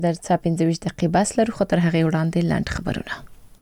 در څه 15 دقیقې بس لرو خو تر هغه وړاندې لاند خبرونه.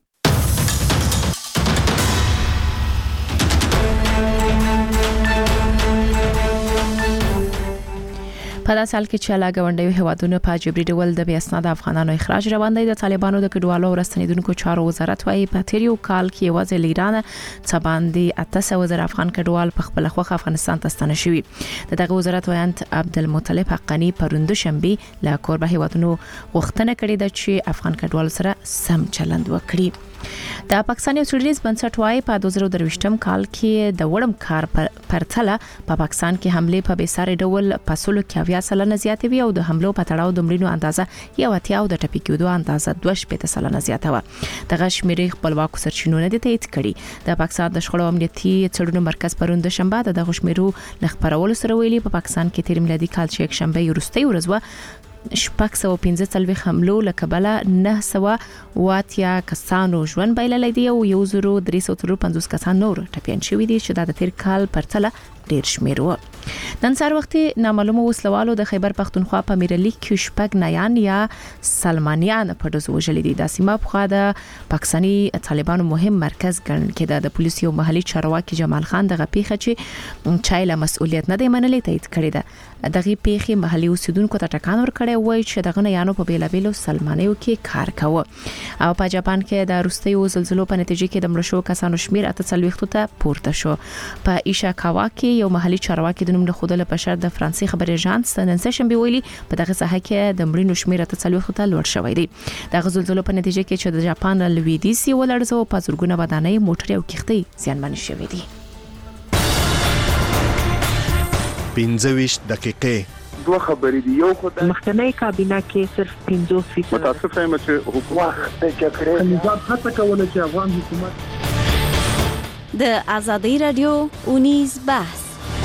په داسې حال کې چې علاوه غونډیو هوادونو په جبري ډول د بیاسناد افغانانو اخراج روان دی، د طالبانو د کډوالو ورستنیدونکو چارو وزارت وايي په تیریو کال کې وځي ایران څخه باندې 800,000 افغان کډوال په خپل خوخه افغانستان ته ستنه شوي. دغه وزارت وایي عبدالمطلب حقانی پروند شنبه له کوربه هوادونو غوښتنه کړې ده چې افغان کډوال سره سم چلند وکړي. د پاکستاني سولریز بنسټ وايي په 2023م کال کې د وړم کار پرتله په پاکستان کې حمله په بیساري ډول په 100% زیاتې وي او د حملو په تړاو د مړینو اندازه یو اتیا او د ټپي کېدو اندازه 2.5% زیاته و. دغه شمیرې خپلواکو سرچینو نه دي تایید کړي. د پاکستان د شخړو امنیتي څېړنو مرکز پروند شنبه د غشمیرو لخبرولو سره ویلي په پاکستان کې تیر میلادي کال چې یک شنبه وروستۍ ورځ و 615 حملو لکبله 900 کسانو ژوند بایللی دی او 1350 کسان نور ټپيان شوي دي چې د تیر کال پرتله ډیر شمیر و. نن سهار وخت نامعلومه وسلوالو د خیبر پختونخوا په میرلیک کې شپږ نیان یا سلمانیان په دزو وژل دي. د سیمه په خوا د پاکستاني طالبانو مهم مرکز ګڼل کېده. د پولیسو یو محلي چارواکي جمال خان دغه پیښه چې چایله مسؤلیت نه دی منلې تایید کړی ده. دغه پیښه محلي اوسیدونکو ته ټکان ورکړی وای چې دغه نیانو په بیلابیلو سلمانیو کې کار کاوه. او په جاپان کې د روستیو زلزلو په نتیجه کې د مړ شو کسانو شمیر 48 ته پورته شو. په ایشاکاوا کې یو محلي چارواکي د نوم له خوده په شر د فرانسې خبري اژانس نن شنبه ویلي په دغه ساحه کې د مړینو شمیر 48 ته لوړ شوی دی. دغه زلزلو په نتیجه کې چې د جاپان لویدیسي ولړزو په زورګونه ودانۍ موټر او کښتۍ زیانمن شوي دي. 15 دقیقې دوه خبرې دي. یو خدای مخکنی کابینه کې صرف 50% متاسف یم چې حکومت د جګړې نظام هڅه کوله چې افغان حکومت د آزادۍ رادیو اونیز بحث.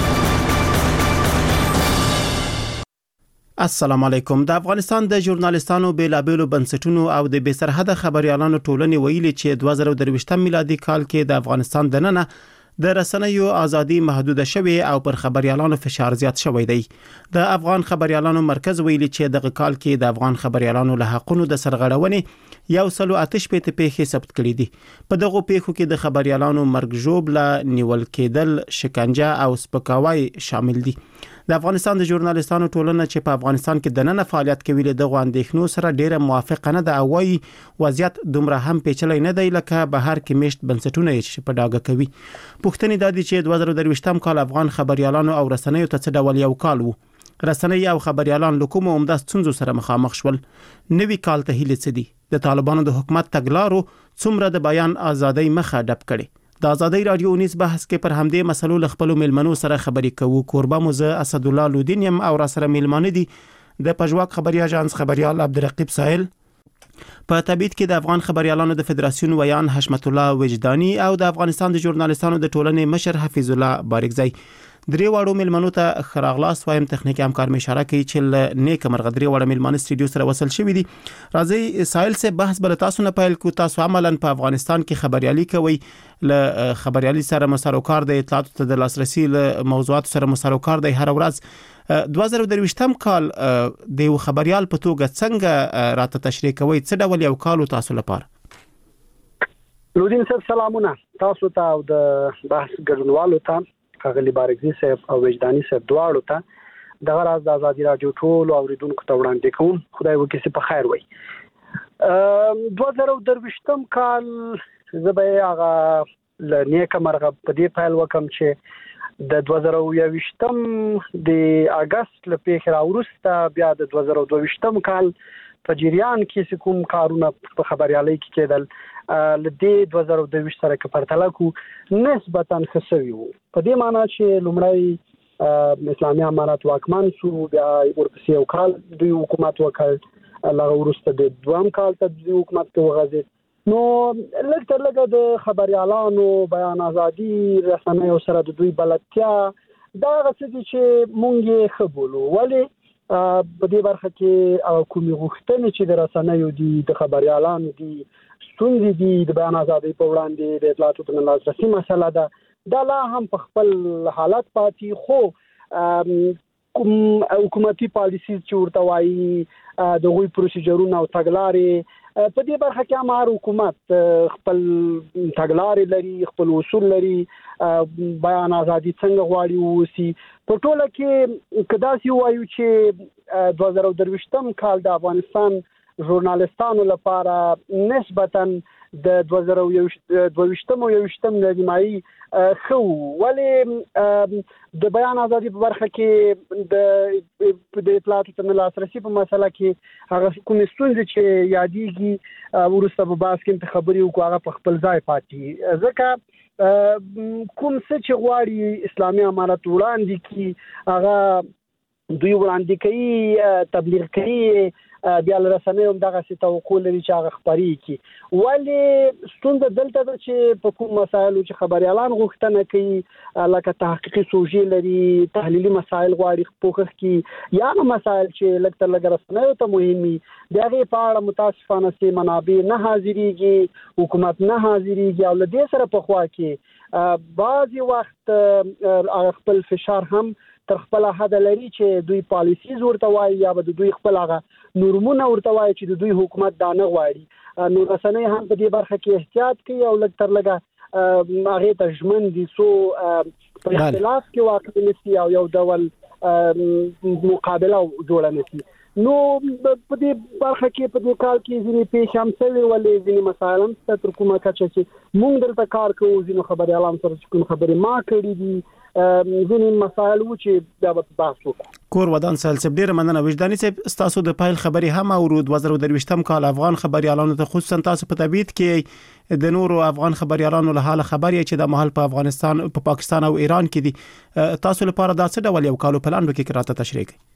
السلام علیکم. د افغانستان د ژورنالیستانو بیلابیلو بنسټونو او د بسرحده خبريالانو ټولنې ویلي چې 2023 میلادي کال کې د افغانستان دننه د رسنیو ازادي محدوده شوه او پر خبريالانو فشار زیات شوی دی. د افغان خبريالانو مرکز ویلي چې دغه کال کې د افغان خبريالانو له حقونو د سرغړونې یو سلو آتش پیښې ثبت کړي دي. په دغه پیښو کې د خبريالانو مرګ ژوبله نیول کېدل، شکنجه او سپکاوی شامل دي. د افغانستان د ژورنالیستانو ټولنه چې په افغانستان کې د نن فعالیت کوي له دغه اندېښنو سره ډیره موافقه نه ده او وايي وضعیت دومره هم پیچلی نه دی لکه بهر کې مشت بنسټونه چې په ډاګه کوي. پوښتنې دا دي چې 2023م کال افغان خبريالانو او رسنیو ته څه ډول یو کال وو؟ رسنۍ او خبريالان له کومو عمده ستونزو سره مخامخ شول؟ نوي کال ته هیله څه دي؟ د طالبانو د حکومت تګلارو څومره د بیان ازادۍ مخه ډب کړي؟ د آزادۍ رادیو اونیز بحث کې پر همدې مسلو له خپل ملمنو سره خبرې کوو. کوربه موزه اسد الله لودین يم او را سره ملمانه دي د پژواک خبري اژانس خبريال عبدالرقیب ساحل. په تبعید کې د افغان خبريالانو د فدراسیون ویان حشمت الله وجدانی او د افغانستان د ژورنالیستانو د ټولنې مشر حفیظ الله بارکزی. درې واړو ملمنو ته خراغلاس وایم. تخنیکی همکار می اشاره کوي چې نیک مرغ درې واړه ملمانه استودیو سره وصل شوی دي. راځي ساحل سے بحث بل تاسو نه پیل کو. تاسو عملاً په افغانستان کې خبريالي کوي، له خبريالي سره مساروکار د اطلاعاتو ته د لاسرسي له موضوعات سره مساروکار دی هر ورځ. 2023م کال د یو خبريال په توګه څنګه راته تشریح کوي؟ څه ډول یو کال تاسو لپاره؟ لودین صاحب سلامونه تاسو ته او د بحث ګډونوالو ته، خغلی بارکزی صاحب او وجدانی صاحب دواړو ته دغه راز د آزادي رادیو ټول اوریدونکو ته وړاندې کوم. خدای وکړي چې په خیر وي. 2023م کال زه به هغه لنیکه مرغه په دې پیل وکم چې د 2023م د اگست له پیښې راوروسته بیا د 2022م کال په جریان کې کوم کارونه په خبريالۍ کې کېدل لدې 2022 سره کې پرتله کو نسبتاً خسوي وو. په دې معنی چې لومړی اسلامي امارات واکمن شو، بیا ورپسې یو کال د حکومت وکړ، لغه وروسته د دوام کال ته د حکومت کې وغځېد. نو لږ تر لږه د خبريالانو بیان ازادي، رسنیو سره د دوی بلدتیا دا څه دي چې مونږ یې ښه بولو. ولې په دې برخه کې کومې غوښتنې چې د رسنیو دي، د خبريالانو دي، ستونزې دي د بیان ازادۍ په وړاندې، د اطلاعاتو ته لاسرسي مسله ده، دا لا هم په خپل حالت پاتې. خو کوم حکومتي پالیسي چې ورته وایي د غوي پروسیجرونه او تګلارې په دې برخه کې امر حکومت خپل تګلارې لري، خپل اصول لري، بیان ازادي څنګه غواړي وسی. په ټوله کې کدا سی وایو چې 2023 کال د افغانستان ژورنالستانو لپاره نسبتاً د 2022 نیمایي خو ولې د بیان ازادي په برخه کې د اطلاعاتو ته لاسرسي په مسله کې هغه کومې ستونزې چې یادېږي ورسته په باس کې خبري وکړو هغه په خپل ځای پاتې ځکه کوم څه چې غواړي اسلامي امارت وړاندې کی هغه دوی وړاندې کوي تبلیغ کوي بیا لرسنه هم دغه څه توقع لري چې هغه خبري کی ولې ستونزه دلته ده چې په کوم مسایلو چې خبريالان غوښتنه کوي لکه تحقیقي سوژې لري، تحلیلي مسایل غواړي پوښښ کی یا مسایل چې لکه لږ رسنه ته مهمي دغه په اړه متاسفانه سي منابع نه حاضرېږي، حکومت نه حاضرېږي او له دې سره په خوا کې بعضي وخت خپل فشار هم تر خپل حد لري چې دوی پالیسي ورته وایي یا به دوی خپل هغه نورمونه ورته وایي چې دوی حکومت دا نه غواړي. نو رسنۍ هم په دې برخه کې احتیاط کوي او لږ تر لږه هغه ته ژمن دي سو په اختلاف کې واقع نشي او یو ډول مقابله جوړه نشي. نو په دې برخه کې په دې کال کې ځینې پیښ هم څه ولې ځینې مسایل هم تر کومه کچه چې موږ دلته کار کوو ځینې خبريالان سره چې کوم خبرې ما کړې دي ځینې مسایل و چې دا به بحث وکړو. کور ودان سلسب ډیر مننه وجداني صاحب تاسو د پایل خبري هم او 2023 کال افغان خبريالانو ته خصوصا تاسو په تبعید کې د نورو افغان خبريالانو له حال خبري چې د محل په افغانستان په پاکستان او ایران کې دي تاسو لپاره دا څه ډول یو کالو پلان وکړي راته تشریح کړئ.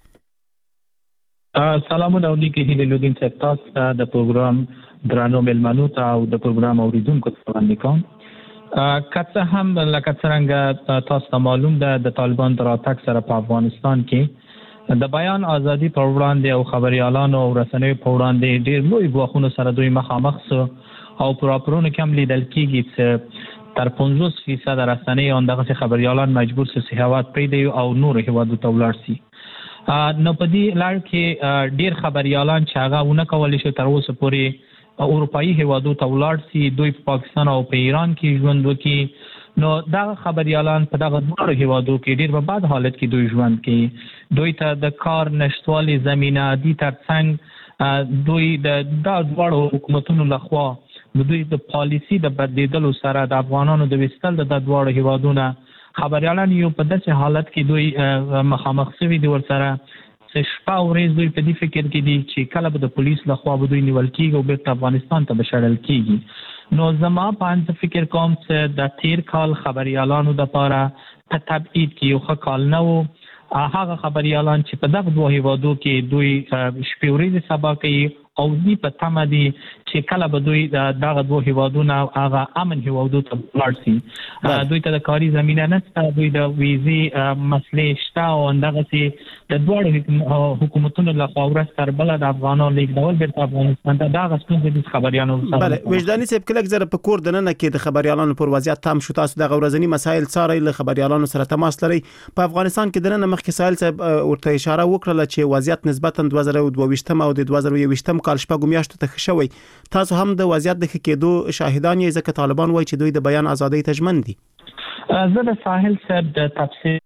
سلامونه ولیکي هیله لودین چې تاسو د پروګرام درانو ملمنو ته او د پروګرام اوریدونکو ته وړاندې کوم. کڅه هم لکه څنګه تاسو ته معلوم ده د طالبان تر اتاک سره په افغانستان کې د بیان ازادي پر وړاندې او خبريالانو او رسنیو پر وړاندې ډېر لوی ګواښونه سره دوی مخامخ سو او پراپرونو کم لیدل کېږي چې تر 50% رسنیو اندغه خبريالان مجبور سي هیواد پریږدي او نور هیوادو ته ولاړ سي. نو په دې لړ کې ډېر خبريالان چې هغه ونه کولای شي تر اوسه پورې اروپאי هیوادو ته ولاړ سي دوی په پاکستان او په ایران کې ژوند وکړي. نو دا خبريالان په دغه دوه هیوادو کې ډېر په بد حالت کې دوی ژوند کوي. دوی ته د کار نشټوالي زمينه دي ترڅنګ دوی د دوه حکومتونو لخوا دوی د پالیسي د بدلیدلو سره د افغانانو د وستل د دوه هیوادونو خبريالان یو په داسې حالت کې دوی مخامخ شوي دي ورسره چې شپه او ورځ دوی په دې فکر کې دي چې کله به د پولیس لخوا به دوی نیول کېږي او بیرته افغانستان ته به شړل کېږي. نو زما په اند فکر کوم چې د تیر کال خبريالانو د لپاره په تبعید کې یو ښه کال نه و. هغه خبريالان چې په دغه دوه هیوادو کې دوی شپې ورځې سبا کوي او دوی په تمه دي چې کله به دوی دغه دوه هیوادونه هغه امن هیوادو ته ولاړ شي. دوی ته د کاري زمينه نشته، دوی د ویزې مسلې شته او دغه چې د دوه حکومتونو له خوا ورسره بل د افغانانو لیکدول بیرته افغانستان ته دغه څنګه د خبريالانو بله وجداني صاحب کله زره په کور دننه کې د خبريالانو پر وضعیت تام شو تاسو د غورزنی مسایل څاري له خبريالانو سره تماس لري په افغانستان کې دننه مخکې سایل صاحب ورته اشاره وکړه چې وضعیت نسبتا 2022 او د 2023 کال شپږ میاشتو ته شوی تاسو هم د وضعیت د کېدو شاهدان یې ځکه طالبان وایي چې دوی د بیان ازادۍ ته ژمن دي. زه د ساحل صاحب د تفسیر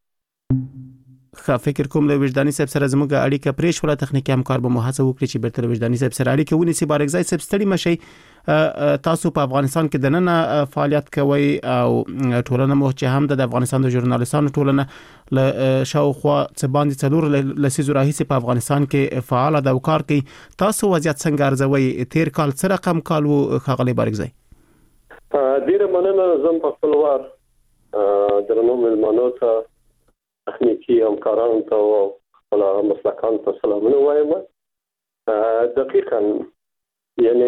فکر کوم له وجداني صاحب سره زموږ اړیکه پرې شو تخنیکی همکار به محاسبه وکړي چې بیرته وجداني صاحب سره اړیکه ونیسي. بارګزای صاحب ستړي مشي تاسو په افغانستان کې د نن فعالیت کوي او ټولنه مو چې هم د افغانستان د ژورنالستانو ټولنه له شاوخوا څه باندې څلور لسیزو راهیسې په افغانستان کې فعال ده او کار کوي. تاسو وضعیت څنګه ارزوي؟ تیر کال څه رقم کال وو خغلی بارګزای؟ ډیره مننه. زم په خپل وار درنو ملمنو ته تخنیکی همکارانو ته او خپل مسلکان ته سلامونه وایم. دقیقاً یعنی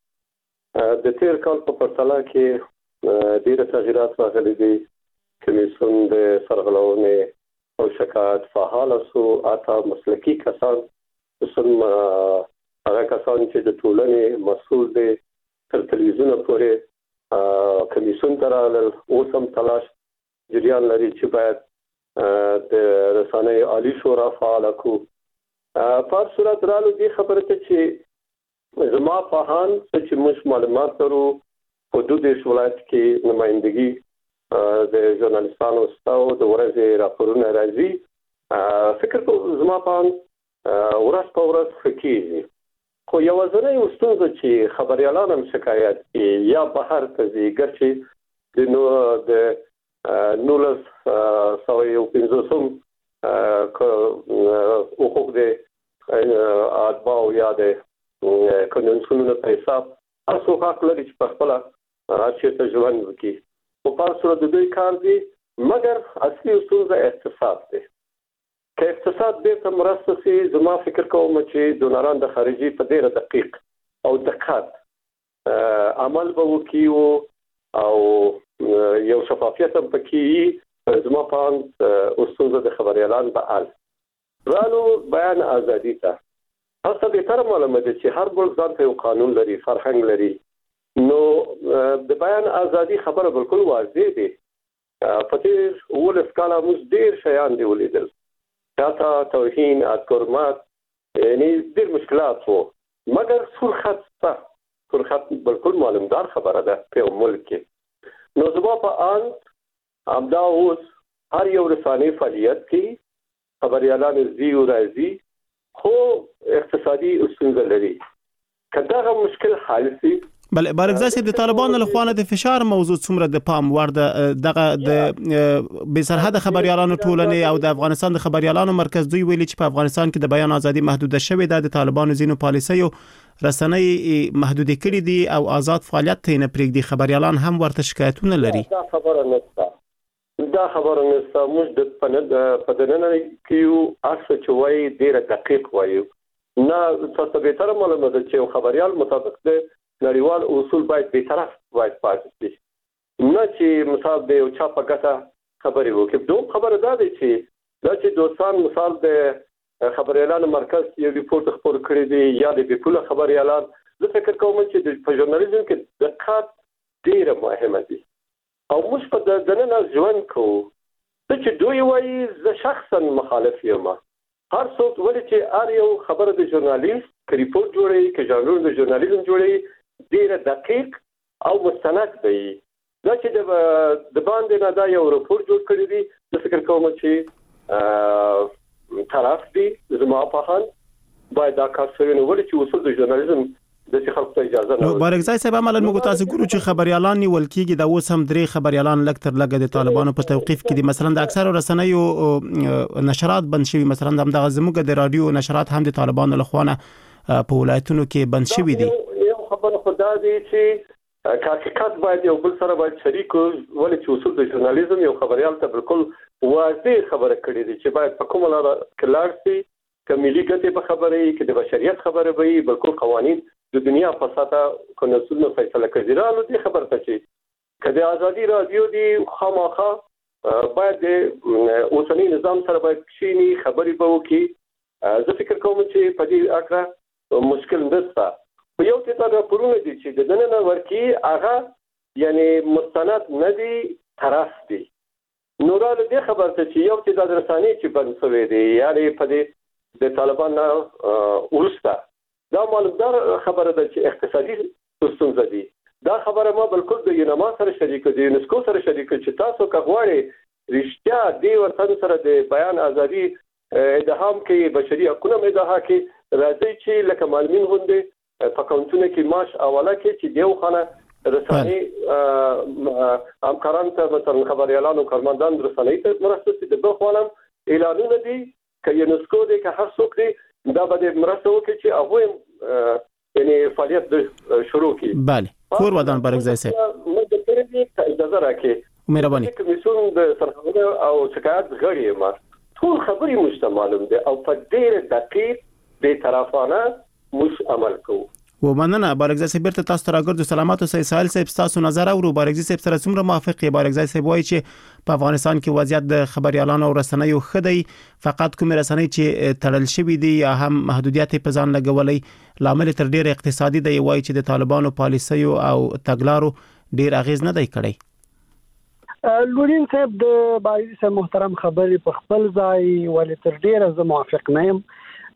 د تیر کال په پرتله کې ډیره تغیرات راغلي دي. کمیسیون د سرغړونې او شکایت فعال سو اته مسلکی کسان هغه کسان چې د ټولنې مسؤل دي تر تلویزیون پورې کمیسیون ترال اوسم تلاش جریان لري چې باید د رسنۍ عالی شورا فعال کو په صورت رالو دي خبره ته چې زما په هان چې مش معلومات ورو حدود ولایت کې نمائندګي د ژورنالستانو ستاو د ورځې راپورونه راځي فکر کوم زما په هان ورځ په ورځ فکیږي خو یو ځنه یو ستونزه چې خبريالان هم شکایت کوي یا بهر ته ځي ګرځي د نولس سوي او پنځوسم حقوق د اتباع یا د قانونونو په حساب تاسو حق لري چې په خپل راځي ته ژوند وکړي او په صورت د دوی کار دي مګر اصلي ستونزه اقتصاد دی که اقتصاد دې ته مرسته سي زما فکر کوم چې دونران د خارجي په ډیره دقیق او دقت عمل به وکړي او یو شفافیت هم پکې زما په استوزه د خبريالان به ال رالو بیان ازادي ته تاسو به تر معلومه ده چې هر بل ځان ته قانون لري فرهنګ لري نو د بیان ازادي خبره بالکل واضح دي پته ول سکالا موږ ډیر شیان دی ولیدل تاسو توهین اذکرمات یعنی ډیر مشکلات وو مګر سرخط بالکل معلومدار خبره ده په ملک کې نو زما په ان امدا اوس هر یو رسانه فعالیت کې خبريالان زی او راځي خو اقتصادي ستونزې لري کله مشکل حل سي بل بارګزای صاحب د طالبانو له خوانه د فشار موضوع څومره د پام ورده دغه د به سرحد خبريالانو ټولنې او د افغانستان د خبريالانو مرکز دوی ویلي چې په افغانستان کې د بیان ازادي محدوده شوې ده د طالبانو زینو پالیسیو رسنۍ محدود کړي دي او آزاد فعالیت ته نه پرېږدي خبريالان هم ورته شکایتونه لري دا خبره نشته موږ د پدننه کیو اصل چوي ډیره دقیق وایو نه تاسو به تر معلومه ده چې خبريال مطابق د نړیوال اصول باید به طرف باید پاتې شي نه چې مثال د یو چا په ګټه خبري وکړي دوه خبره ده چې دا چې دوستان مثال د خبريالانو مرکز یو ریپورت خبر کړی دی یا د ټول خبريالان زه فکر کوم چې په ژورنالیزم کې دقت ډیره مهمه دي او موږ په دننه ژوند کوو چې دوی وایي زه شخصا مخالف یم هر څوک ولې چې ار یو خبره د ژورنالیست کې ریپورت جوړي کې ژانر د ژورنالیزم جوړي ډیره دقیق او مستند دی دا چې د باندې نه دا یو ریپورت جوړ کړی دی زه فکر کوم چې طرف دی زما په حال باید دا کار شوی نو ولې چې اصول د ژورنالیزم د خلکو ته اجازه نه بارګزای صاحب عملاً موږ تاسو ګورو چې خبريالان نیول کېږي د اوس هم درې خبريالان لکتر لګ د طالبانو په توقيف کې دي مثلا د اکثر رسنیو نشرات بند شوي مثلا د زموږ د رادیو نشرات هم د طالبانو لخوانه په ولایتونو کې بند شوي دي یو خبره خدا دی چې حقیقت باید یو بل سره باید شریک ولې چې اصول د ژورنالیزم یو خبريال ته بالکل واضح خبره کړې دي چې باید په کومه لار کلار سي کمیلي ګټه په خبره کې د بشریت خبره وي بالکل قوانين د دنیا په ساته کنسولنو فیصله کوي رالو دي خبر ته چې کله ازادي رادیو دی خامخا باید اوسنی نظام سره باید شینی خبري به وکي زه فکر کوم چې په دې اړه مشکل نشته په یو څه دا پرونه دي چې د دننه ورکی هغه یعنی مستند نه دي طرف دي نو را دې خبر ته چې یو څه د رسانې چې بند شوی دی یعنی په دې د طالبان ورسته دا معلومدار خبره ده چې اقتصادي ستونزې دي دا خبره ما بالکل د یونما سره شریک دي یونسکو سره شریک چې تاسو کغواړي رښتیا دی ورته سره د بیان ازادي ادهام کې بشري حقوقو ادعا کې راځي چې لکه معلمین غونډه په کاونټونه کې معاش اوله کې چې دیو خانه رساني همکاران ته مثلا خبريالان او کارمندان رسنۍ ته مرسته د بخوالم اعلانونه دي چې یونسکو د که هر څوک دی دا به مرسته وکړي چې هغه یعنی فعالیت شروع کړي بله کور ودان بارګزای صاحب موږ د پرې اجازه راکې مهرباني کمیسیون د سرحدونو او شکایت غړي ما ټول خبري مشتمل دي او په ډېر دقیق به طرفانه مش عمل کوو ومننه بارګزای صاحب ته تاسو راګرځو سلامات او سهیل صاحب تاسو نظر او بارګزای صاحب سره څومره موافق یې بارګزای صاحب وایي چې په افغانستان کې وضعیت د خبريالانو او رسنیو خدای فقط کوم رسنۍ چې تړل شوی دي یا هم محدودیت په ځان لګولې لامل تر ډیر اقتصادي دی وایي چې د طالبانو پالیسیو او تګلارو ډیر اغیز نه دی کړی لورین صاحب د بایي سره محترم خبرې په خپل ځای ولې تر ډیره زه موافق نه یم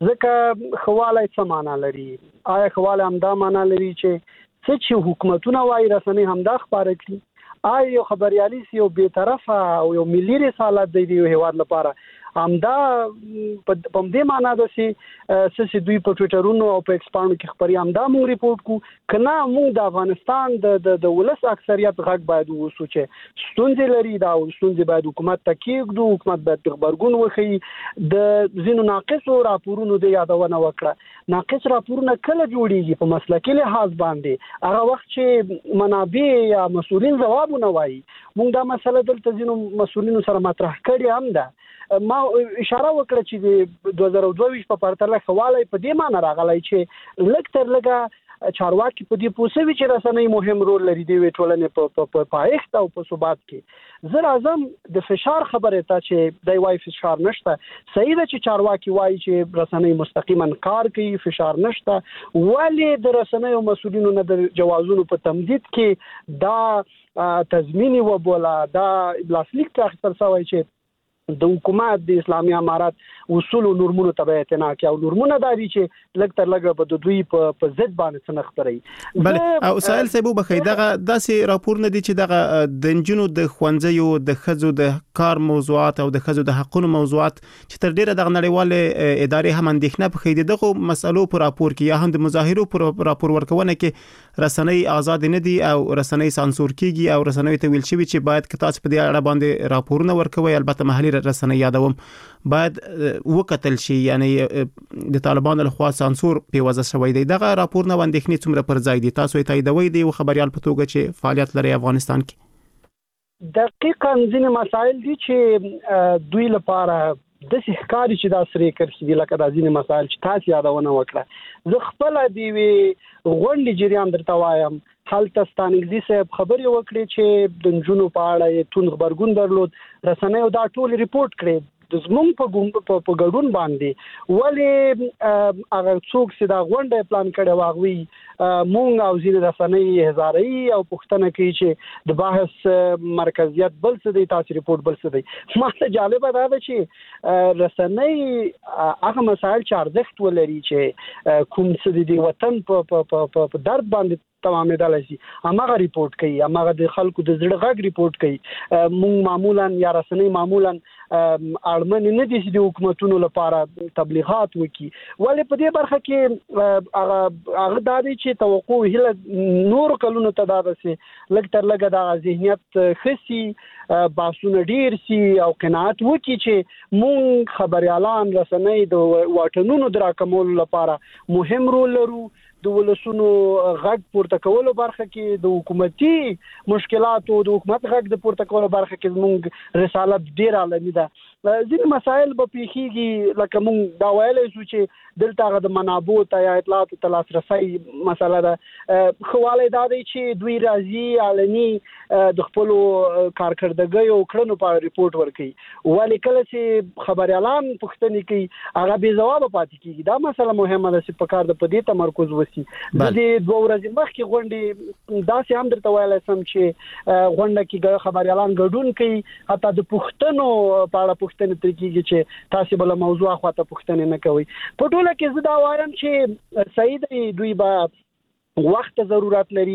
ځکه خواله څه معنا لري آیا خواله همدا معنا لري چې حکومتونه وايي رسنۍ همدا خبره کوي آیا یو خبريالي یو بی‌طرفه او یو ملي رسالت دی یو هیواد لپاره همدا په دې معنا ده چې دوی په ټویټرونو او په ایکسپاند کې خبري همدا موږ ریپورت کو کنه موږ د افغانستان د ولس اکثریت غږ باید وسو چې ستونزې لري دا ستونزې باید حکومت ته کېږدو حکومت باید خبرګون وکړي د زینو ناقصو راپورونو د یادونه وکړه ناقص راپورونه کله جوړیږي په مسلکي لحاظ باندې هغه وخت چې منابع یا مسؤلین ځوابونه وایي موږ دا مسله دلته زینو مسؤلینو سره مطرح کړې هم ده ما اشاره وکړه چې 2022 په پرتله خواله په دې معنی راغلی چې لږ تر لږه چارواکي په دې پوسوي چې رسنۍ مهم رول لري د ټولنې په پایښت او په ثبات کې زه راځم د فشار خبره ته چې د وای فشار نشته صحیح ده چې چارواکي وایي چې رسنۍ مستقیما کار کوي فشار نشته ولی د رسنۍ مسؤلینو نه د جوازونو په تمدید کې دا تضمینی و بولا دا بلاسلیک تاخیر سوی چې د حکومت د اسلامي امارات اصول او نورمونو تبع اعتنا کوي او نورمونه داري چې لږ تر لږه په دوی په ضد باندې څنګه خبري بله او سائل صاحب بخیر دغه داسې راپور نه دي چې دغه د انجونو د خوانځيو د خزو د کار موضوعات او د خزو د حقوقو موضوعات چې تر ډیره د نړیوال ادارې هم اندېښنه په خېده دغه مسلو پر راپور کې یا هم د مظاهرو پر راپور ورکونه کې رسنۍ آزاد نه دي او رسنۍ سانسور کیږي او رسنۍ ته ویل شوی چې باید که تاسو په دې اړه باندې راپورونه ورکوي البته محلي رسنۍ یادوم باید وکتل شي یعنی د طالبانو لخوا سانسور په وجه شوی دی دغه راپور نه اندېښنې څومره پر ځای دي تاسو ته تاییدوي دی خبريال په توګه چې فعالیت لري افغانستان کې دقیقاً ځینې مسایل دي چې دوی لپاره د ښکاری چې دا سری کړی لکه د ځینې مسایل چې تاسو یادونه وکړه زه خپل دی وی غونډې جریان درته وایم حالت ستانګزي صاحب خبري وکړي چې د جنونو په اړه تون خبرګون درلود رسنۍ دا ټول ریپورت کړي د زمونږ په ګډون باندې ولی هغه څوک چې دا غونډه پلان کړي واغوي مونږ او ځینې رسنۍ هزاري او پښتنه کوي چې د بحث مرکزیت بل څه دی تاسو ریپورت بل څه دی ماته جالب ده چې رسنۍ هغه مسایل چې ارزښت ولري چې کوم څه دی وطن په درد باندې تمامه دلشي امغه ریپورت کوي امغه د خلکو د زړه غږ ریپورت کوي مونږ معمولا یا رسنۍ معمولا اړمن نه دي چې د حکومتونو لپاره تبلیغات وکي ولې په دې برخه کې هغه دادي چې توقع هله نور کلونو ته دا رسي لږ تر لږه د ذهنیت خسي باسونه ډیر سي او قناعت وکي چې مونږ خبريالان رسنۍ د واټنونو دراکمول لپاره مهم رول لرو د ولسونو غږ پورته کولو برخه کې د حکومتي مشکلاتو د حکومت غږ د پورته کولو برخه کې موږ رسالت ډیر عالمي ده ځینې مسایل به پیخیږي لکه موږ دا ویلای شو چې دلته د منابع ته یا اطلاعات ته لاسرسي مسله ده خواله دا دی چې دوی راځي علني د خپل کارکړدګۍ او کړنو په ریپورت ورکړي ولی کله چې خبريالان پښتني کوي هغه به جواب پاتې کیږي دا مسله مهمه ده چې په کار د پدې تمرکز وسی د دوه ورځې مخکې غونډې داسې هم درته ویلای سم چې غونډه کې خبريالان ګډون کوي حتی د پښتنو په اړه پښتنه ترکیږي چې تاسو بل موضوع خواته پښتنه نه کوي په ټوله کې زه دا وایم چې صحیح دی دوی به وخت ضرورت لري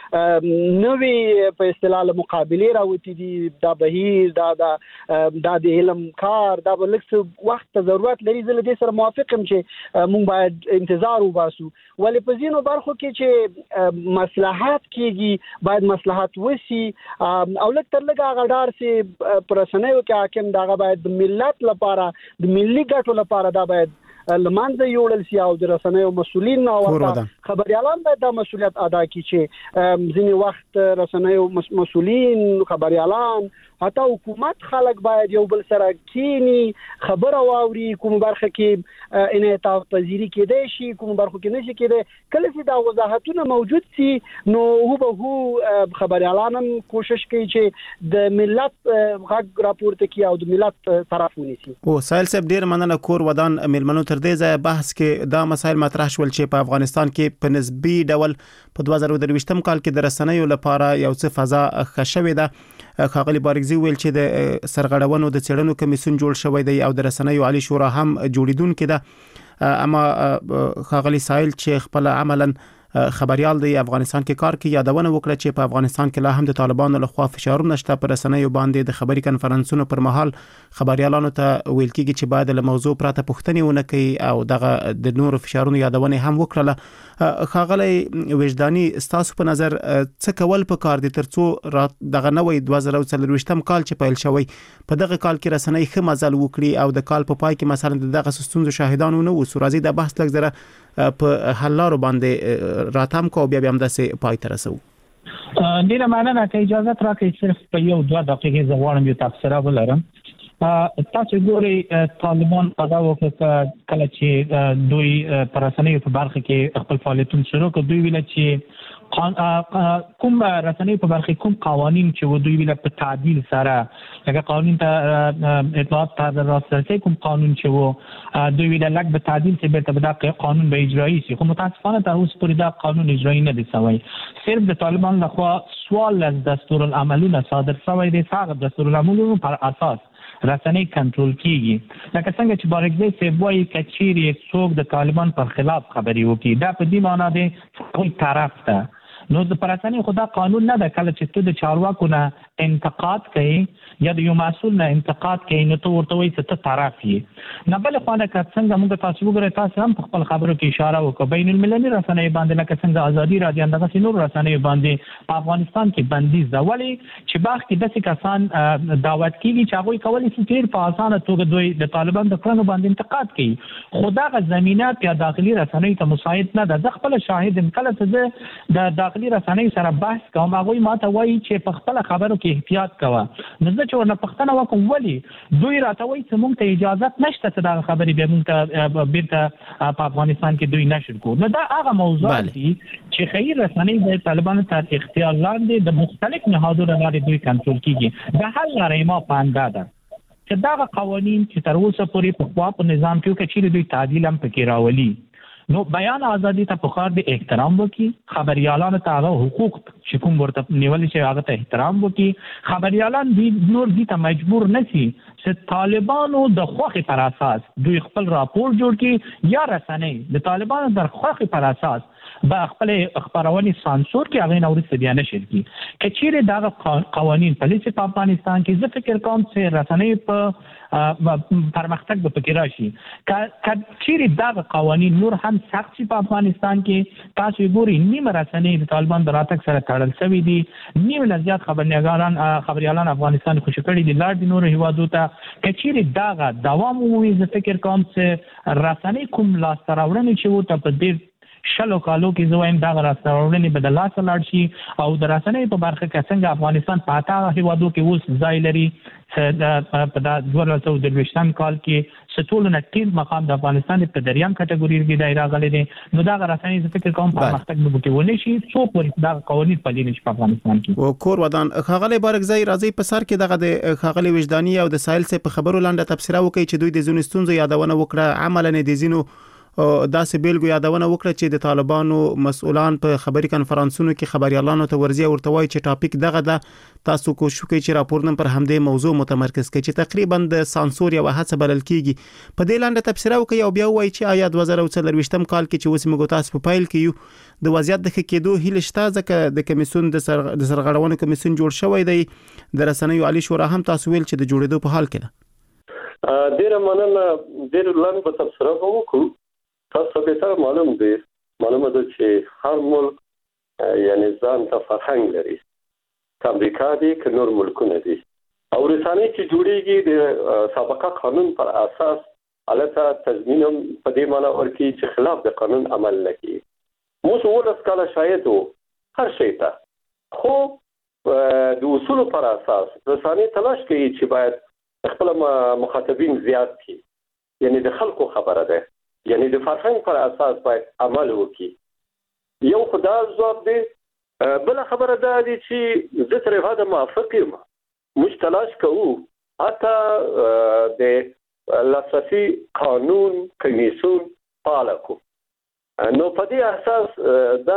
نوې په اصطلاح مقابله راوتی دي دا بهیر دا د علم کار دا بلکې وخت ضرورت لري زه له دې سره موافقم چې مونږ باید انتظار وباسو ولې په ځینو برخو کې چې مصلحت کېږي باید مصلحت وسی او لکه تر لږه غډار سي پرسنیو کې حاکم دا باید د ملت لپاره د ملي ګټو لپاره دا باید لمانځه یوړل سي او د رسنیو مسؤلین او خبريالان باید دا مسؤلیت ادا کړي چې ځینې وخت رسنیو مسؤلین خبريالان حتی حکومت خلک باید یو بل سره کینی خبره واوري کوم برخه کې انعطاف پذیری کېدای شي کوم برخه کې نشي کېدای کله چې دا وضاحتونه موجود سي نو هو خبريالان کوشش کوي چې د ملت غږ راپورته کوي او د ملت طرف ونیسي او سائل صاحب ډیر مننه کور ودان ملمنو تر دې ځای بحث کې دا مسایل مطرح شول چې په افغانستان کې په نسبي ډول په 2023م کال کې د رسنیو لپاره یو څه فضا ښه شوې ده. ښاغلي بارګزي ویل چې د سرغړونو د څېړنو کمیسیون جوړ شوی دی او د رسنیو عالی شورا هم جوړیدونکې ده. اما ښاغلي سایل چې خپل عملاً خبريال دی افغانستان کې کار کوي یادونه وکړه چې په افغانستان کې لا هم د طالبانو لخوا فشارونه شته پر رسنیو باندې د خبري کنفرانسونو پر مهال خبريالانو ته ویل کیږي چې باید له موضوع پراته پوښتنې ونه کوي او دغه د نورو فشارونو یادونه هم وکړه. ښاغلي وجداني ستاسو په نظر څه کول پکار دي ترڅو دغه نوې 2024م کال چې پیل شوی په دغه کال کې رسنۍ ښه مزل وکړي او د کال په پای کې مثلا دغه ستونزو شاهدان نه وو. سورازي د بحث لږ زره په حل لارو باندې راتم کو بیا هم داسې پای ته رسو. ډیره مننه که اجازه راکړئ صرف په 1-2 دقیقې زه غواړم یو تبصره ولرم. تاسو ګورئ طالبان دا وکړه کله چې دوی پر رسنیو په برخه کې خپل فعالیتونه شروع کړ دوی ویل چې کوم رسنیو په برخه کوم قوانین چې دوی ویل په تعدیل سره لکه قانون ته اطلاعات ته راسرسي کوم قانون چې دوی ویل لکه په تعدیل چې به تبدا قانون به اجرایی شي خو متاسفانه تر اوسه پورې دا قانون اجرایی نه دي شوی. صرف د طالبان لخوا سوال از دستورالعملونه صادر شوی دي هغه دستورالعملونو پر اساس رسنۍ کنټرول کیږي. لکه څنګه چې بارګزی صاحب وایي کچيري څوک د طالبان پر خلاف خبري وکړي دا په دې معنی دی چې طرف ته نو د پرسنۍ خدا قانون نه ده کله چې ته د چارواکو نه انتقاد کوي یا د یو مسؤل نه انتقاد کوي نو ته ورته وایي چې ته طرف یې نه بل خو نه څنګه موږ تاسو وګورئ تاسو هم خپل خبرو کې اشاره وکړه بین المللي رسنۍ باندې لکه څنګه ازادي رادیو اندغه نور رسنۍ باندې په افغانستان کې بندیز ده ولې چې باغ کې داسې کسان دعوت کیږي چې هغه کولی شي چې په اسانه توګه دوی د طالبان د کړنو باندې انتقاد کوي خدا غ زمينات یا داخلي رسنۍ ته مساعد نه ده. ځ خپل شاهد کله ته د داخلي رسنۍ سره بحث کوم هغه ماته وایي چې په خپل خبرو کې احتیاط کوه نو زه چې ورنه پښتنه وکم ولی دوی راته وایي چې موږ ته اجازه نشته چې دا خبرې به موږ ته بیرته په افغانستان کې دوی نشر کوو. نو دا هغه موضوع دي چې خیر رسنۍ د طالبانو تر اختیار لاندې د مختلف نهادونو لپاره دوی کنټرول کیږي. د حل لارې ما پاندا ده چې دا قوانین چې تر اوسه پورې په خپل نظام کې چې دوی تعدیل هم پکې راولي نو بیان ازادي ته په خار د احترام وکي خبريالانو ته هغه حقوق چې کوم ورته نیول شي هغه ته احترام وکي خبريالان دي نور دي ته مجبور نشي چې طالبانو د خوخي پر اساس دوی خپل راپور جوړ کړي یا رسنۍ د طالبانو د خوخي پر اساس با خپل خبرونه سانسور کې هغه نورسته بیان شي کچېره دا قوانین پالیسي په افغانستان کې زه فکر کوم چې رسنۍ په پرمختګ به پکې راشي کچېره دا قوانین نور هم سخت شي په افغانستان کې تاسو ګورئ نیمه رسنۍ د طالبان د راتګ سره تړل شوی دي نیمه نه زیات خبريالان افغانستان خوشی کړي دي لار دي نور هیوادو ته کچېره دا دوام ومومي زه فکر کوم چې رسنۍ کوم لاس راوړنې چې وته په دې شلو کالو کې زویم دا راستورلنې بدلات لاړ شي او د رسنۍ په برخه کې څنګه افغانستان پاته هیوادو کې اوس ځای لري په دا 2023 کال کې ستولونه ټیم مقام د افغانستان په دریم کټګوري کې دایره غلې دي نو دا رسنۍ څه فکر کوم پرمختګ به وکړي ولې شي څو پورې دا قوانين پلي نشي په افغانستان کې و کور ودان خاغلی بارګزی راځي په سر کې دغه د خاغلی وجداني او د سایل څخه په خبرو لاندې تفسیر وکړي چې دوی د زونو ستونزو یادونه وکړه عملاً د زینو داسې بیلګو یادونه وکړه چې د طالبانو مسؤلان په خبري کنفرانسونو کې خبريالانو ته ورزي ورته وایي چې ټاپک دغه ده تاسو کوشش کوئ چې راپورنم پر همدې موضوع متمرکز کړئ چې تقریبا د سانسور یا هڅه بلل کیږي په دې لاندې تفسیر وکړي او بیا وایي چې آیا 2024م کال کې چې اوس موږ تاسو په فایل کې د وضعیت د کېدو هیله شته ځکه د کمیسیون د سرغړونې کمیسیون جوړ شوی دی د رسنیو عالی شورا هم تاسو ویل چې د جوړېدو په حال کې ده ډیر مننه ډیر لاندې په تفسیر وکړو تاسو به تر معلومه ده چې هر ملک یعنی ځان ته فرهنګ لري امریکا دي که نور ملکونه دي او رسانې چې جوړیږي د سابقه قانون پر اساس البته تضمینم په دې معنی ورکی چې خلاف د قانون عمل نکړي موږ ولس کله شاید هر شي ته خو د اصول پر اساس رسانې تلاش کوي چې باید خپل مخاطبین زیات کړي یعنی د خلکو خبره ده یعنی د فرهنګ پر اساس باید عمل وکړي یو خدای ځواب دی بل خبره ده چې زه تر هغه موافق یم موږ تلاش کوو حتی د لاسرسي قانون کمیسیون فعال کو نو په دې اساس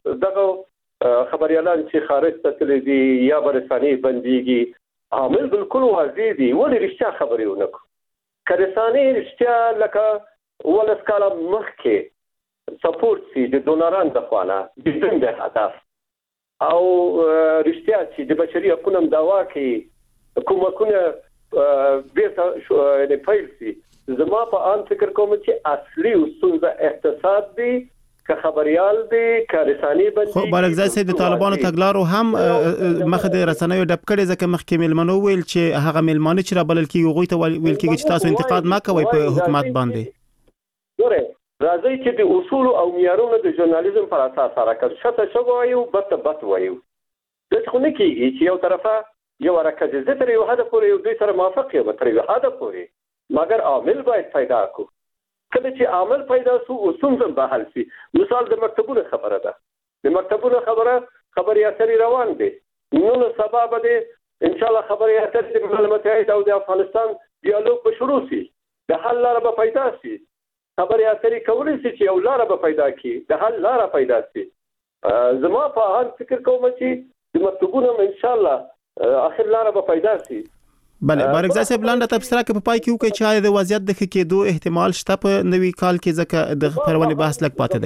دغه خبريالان چې خارج ته تللي دي یا برساني بنديږي عامل بالکل واضح دي ولې رښتیا خبرې ونکړو کارساني رښتیا لکه ولس کاله مخکې سپورت سي د ډونران د خوانه د دې هدف او رښتیا چې د بشري حقوقو دعوا کوي کومه بیرته فایل سي زما په ان فکر کوم چې اصلي اصول د اقتصاد دي که خبريال دي کارساني بندي خو بلګزای سي د طالبانو تګلارو هم مخ د رسنیو ډب کړي ځکه مخکې ملمنو ویل چې هغه ملمانه چې را بلل کیږي غوي ته ویل کیږي چې تاسو انتقاد ما کوي په حکومت باندې ګوره راځي چې د اصول او معیارونو د ژورنالیزم پر اساس حرکت شته شو وایو بت وایو د خو نه کیږي چې یو طرفه یو حرکت زه تر یو هدف پورې یو دوی سره موافق یم تر یو هدف پورې مګر عامل باید پیدا کو کله چې عامل پیدا شو اصول هم به حل شي مثال د مکتبونو خبره ده د مکتبونو خبري اثري روان دي نو سبب ده ان شاء الله خبري اثر د ملل متحد او د افغانستان ډیالوګ به شروع شي د حل لاره به پیدا شي خبري اثري کولای شي چې یو لاره به پیدا کی د حل لاره پیدا شي زما په هر فکر کوم چې د مکتبونو ان شاء الله اخر لاره به پیدا شي بله بارګزای صاحب لاندې تبصره کې په پای کې وکړي چې د وضعیت د ښه کېدو احتمال شته په نوي کال کې ځکه د پرونې بحث لږ پاتې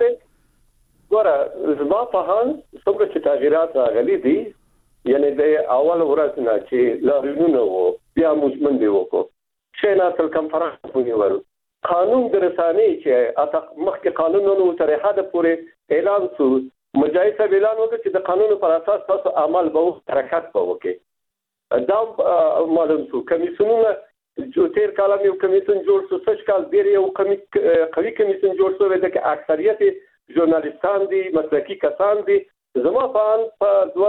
دی ګوره زما په هان څومره چې تغیرات راغلي دي یعنی د اول ورځ نه چې لارښوونه وو بیا موږ دی وکړو چې ناسل کنفرانس ونیول قانون د رساني چې مخکې قانونونو تر حد پورې اعلان شو مجاهد صاحب اعلان وکړ چې د قانون پر اساس تاسو عمل به حرکت وکړي دا معلوم شو کمیسیونونه جو تیر کال یو کمیسیون جوړ شو څه کال ډیر یو قوي کمیسیون جوړ شو د اکثریت ژورنالیستان دي مسلکي کسان دي زما په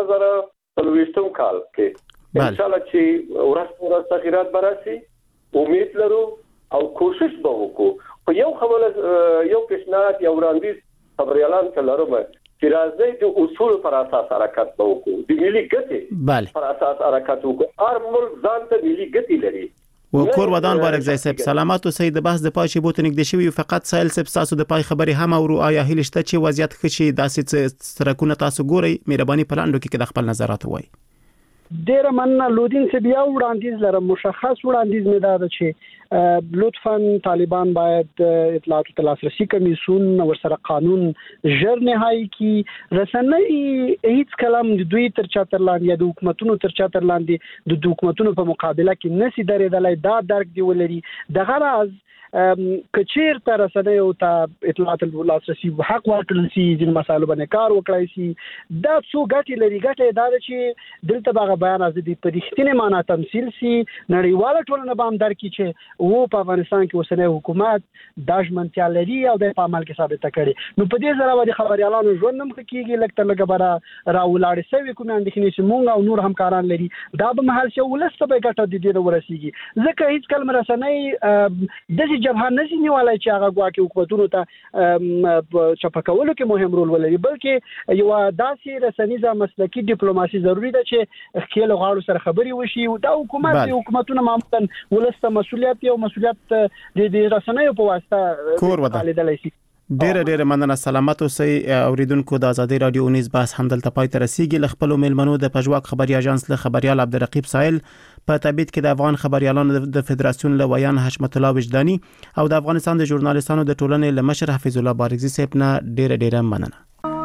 2023 کال کې ان شاء الله چې ورځ تغیرات براسي امید لرو او کوشش به وکړو خو یو خبره یو پیشنهاد یو وړاندیز خبريالان ته لرم چې راځي د اصول پر اساس حرکت وکړو د ملي ګټې پر اساس حرکت وکړو هر ملک ځان ته ملي ګټې لري وکور ودان بارګزای صاحب سلامات او سید بحث د پاش بوت نګد شوی فقط سایل صاحب تاسو د پای خبري هم او آیا هلشته چې وضعیت خشي داسې سرکونه تاسو ګوري مهرباني پلاندو کې د خپل نظرات وای ډیر مننه لودین چې بیا وړاندیز لرم مشخص وړاندیز مې دا چې لطفاً طالبان باید اطلاعات او لاسرسي کمیسیون ورسره قانون ژر نهایی کی رسنۍ هیڅ کلام د دوی تر چتر لاندې یا د حکومتونو تر چتر لاندې د حکومتونو په مقابله کې نسی درېدلای دا درک دی ولري دغه راز کچیر تر رسنۍ او ته اطلاعات او لاسرسي حق ورکړل شي د مسایلو باندې کار وکړای شي دا څو ګټې لري ګټه دا چې دلته هغه بیان از دې په رښتینې معنی تمثيل شي نړیواله ټولنه به هم درکړي چې وو په افغانستان کې اوسنۍ حکومت داژمنتیا لري او د عمل کې ثابت کړي نو په دې سره باندې خبريالانو ژوند هم کېږي لکه لږه برا راولاړ سوي کوم اندېښنې چې مونږ او نور همکاران لري دا به محل شو ولسته به ګټه د دې ورسیږي ځکه هیڅ کلمه رسنۍ د جبهه نشي نیولای چې هغه غواکي حکومتونو ته چپکولو کې مهم رول ولري بلکې یو داسې رسنیزه مسلکي ډیپلوماسي ضروری ده چې خپل غاړو سره خبري وشي او د حکومتونو معمولا ولسته مسولیت او مسولیت د رسنیو په واسطه کور ودا ډیر مننه سلامات اوسئ اوریدونکو د ازادي رادیو نیوز بحث همدلته پای ته رسیدي ل خپل ملمنو د پژواک خبري اژانس له خبريال عبدالرقیب سائل په تابعیت کې د افغان خبريالانو د فدراسیون له ویان حشمت الله وجداني او د افغانستان د ژورنالیستانو د ټولنې له مشر حفیظ الله بارګزي صاحب نه ډیر مننه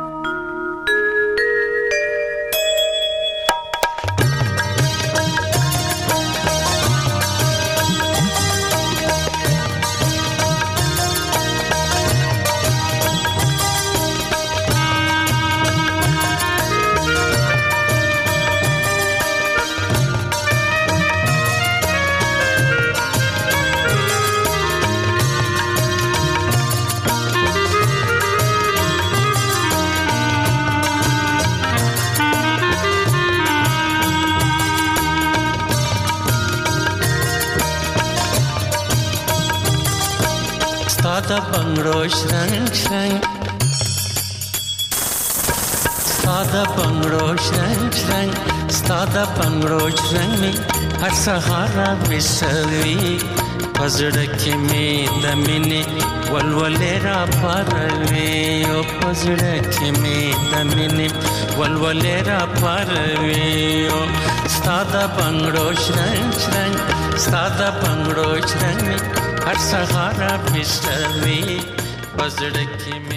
Stada bangro shrang shrang Stada bangro shrang shrang Stada bangro shrang me har sahara visavi Pazda ke me damine ولولې را پاروي او پزړه کې مې د مینې ولولې را پاروي او ستاده بنگړو شرنګ شرنګ ستاده بنگړو شرنګ هر سهار پښتوي پزړه کې